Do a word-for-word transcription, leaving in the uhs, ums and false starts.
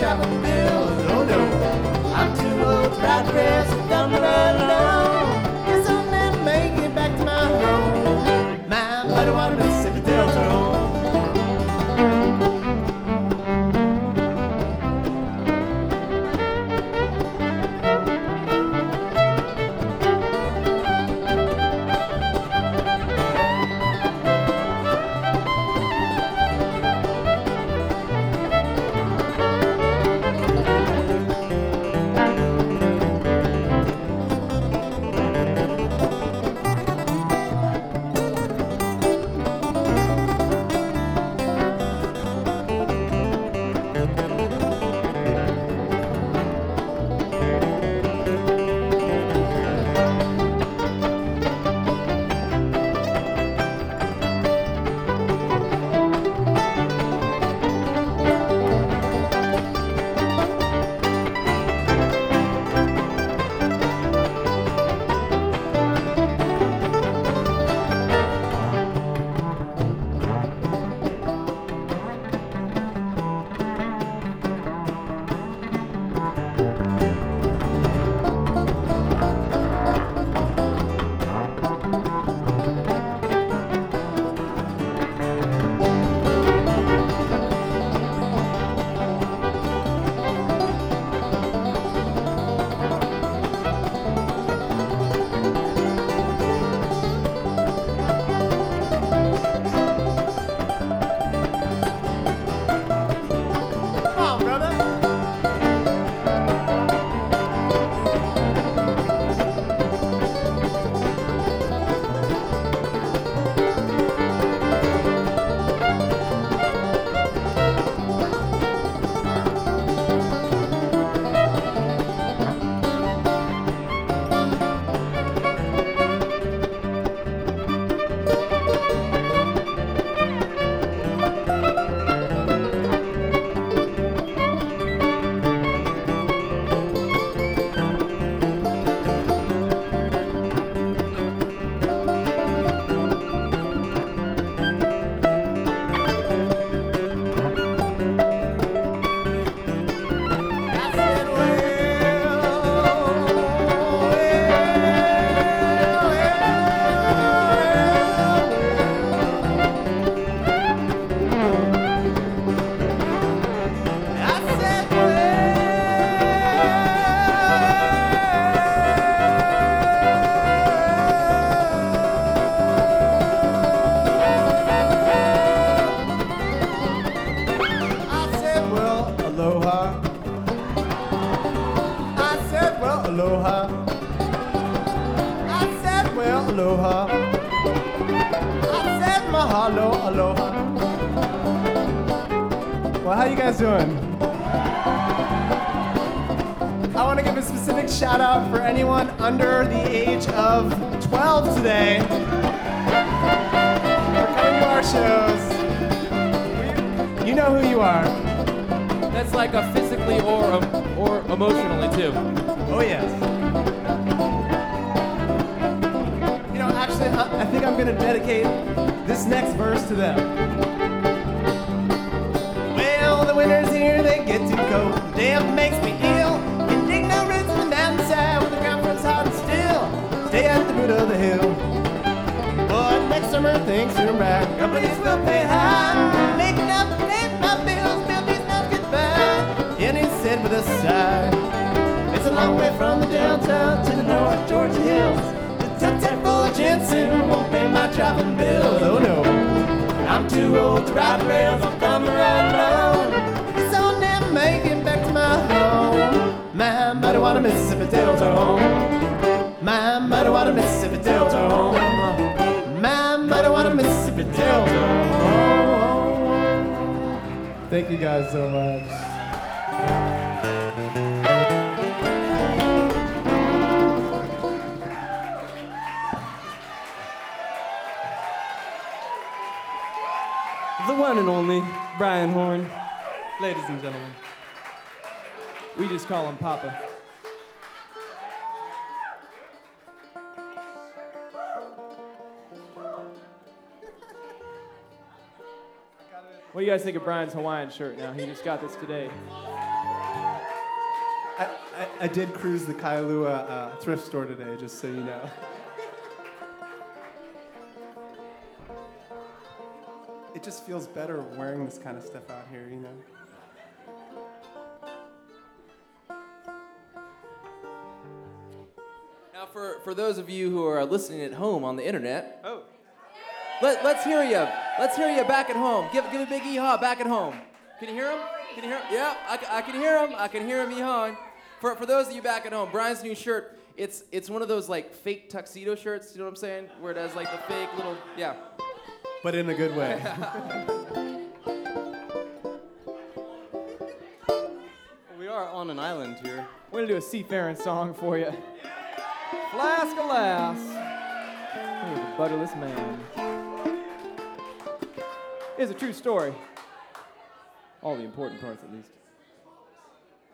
traveling bills. Oh no, I'm too old to ride the rails, so down the road alone. Guess I'll never make it back to my home. My muddy water Mississippi Delta home. Aloha. I said mahalo, aloha. Well, how you guys doing? I want to give a specific shout out for anyone under the age of twelve today for coming to our shows. You know who you are. That's like a physically or um, or emotionally too. Oh yes. You know, actually, I, I think I'm gonna dedicate this next verse to them. Well, the winter's here, they get too cold. Damn, makes me ill. Can dig no roots in the mountainside when the ground froze hot and still. Stay at the foot of the hill. But next summer things turn back. Companies will pay high. Making up, paying my bills, build these nuts goodbye. And he said with a sigh, it's a long way from the downtown to the North Georgia hills. The tut-tut full of ginseng won't pay my traveling bills. Oh no, I'm too old to ride the rails. I'm coming right along. Guess I'll never make it back to my home. My mighty water Mississippi Delta home. My mighty water Mississippi Delta home. My mighty water Mississippi Delta home. Thank you guys so much. The one and only Brian Horn, ladies and gentlemen. We just call him Papa. What do you guys think of Brian's Hawaiian shirt now? He just got this today. I, I did cruise the Kailua uh, thrift store today, just so you know. It just feels better wearing this kind of stuff out here, you know? Now, for, for those of you who are listening at home on the internet, Oh. let, let's hear you. Let's hear you back at home. Give, give a big yee-haw back at home. Can you hear him? Can you hear him? Yeah, I, I can hear him. I can hear him yee-hawing. For, for those of you back at home, Brian's new shirt, it's, it's one of those like fake tuxedo shirts, you know what I'm saying? Where it has like the fake little, yeah. But in a good way. We are on an island here. We're gonna do a seafaring song for you. Flask alas, who is a butterless man. It's a true story. All the important parts, at least.